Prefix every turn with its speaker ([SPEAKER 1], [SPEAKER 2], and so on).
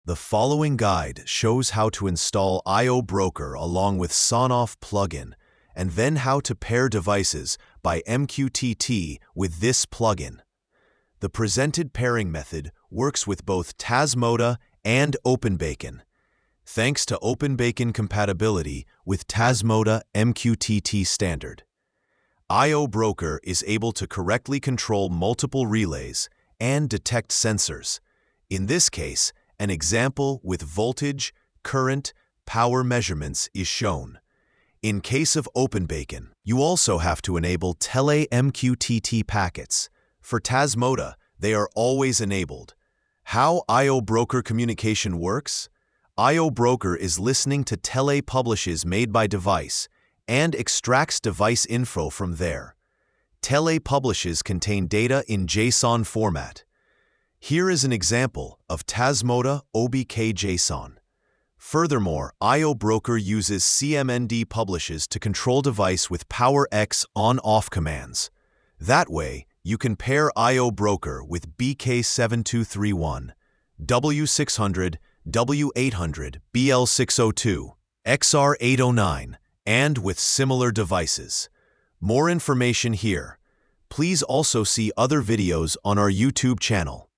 [SPEAKER 1] The following guide shows how to install I/O Broker along with Sonoff plugin, and then how to pair devices by MQTT with this plugin. The presented pairing method works with both Tasmota and OpenBacon. Thanks to OpenBacon compatibility with Tasmota MQTT standard, I/O Broker is able to correctly control multiple relays and detect sensors. In this case, an example with voltage, current, power measurements is shown. In case of OpenBacon, you also have to enable Tele-MQTT packets. For Tasmota, they are always enabled. How I/O Broker communication works? I/O Broker is listening to tele-publishes made by device and extracts device info from there. Tele-publishes contain data in JSON format. Here is an example of Tasmota OBK JSON. Furthermore, I/O Broker uses CMND publishes to control device with PowerX on-off commands. That way, you can pair I/O Broker with BK7231, W600, W800, BL602, XR809, and with similar devices. More information here. Please also see other videos on our YouTube channel.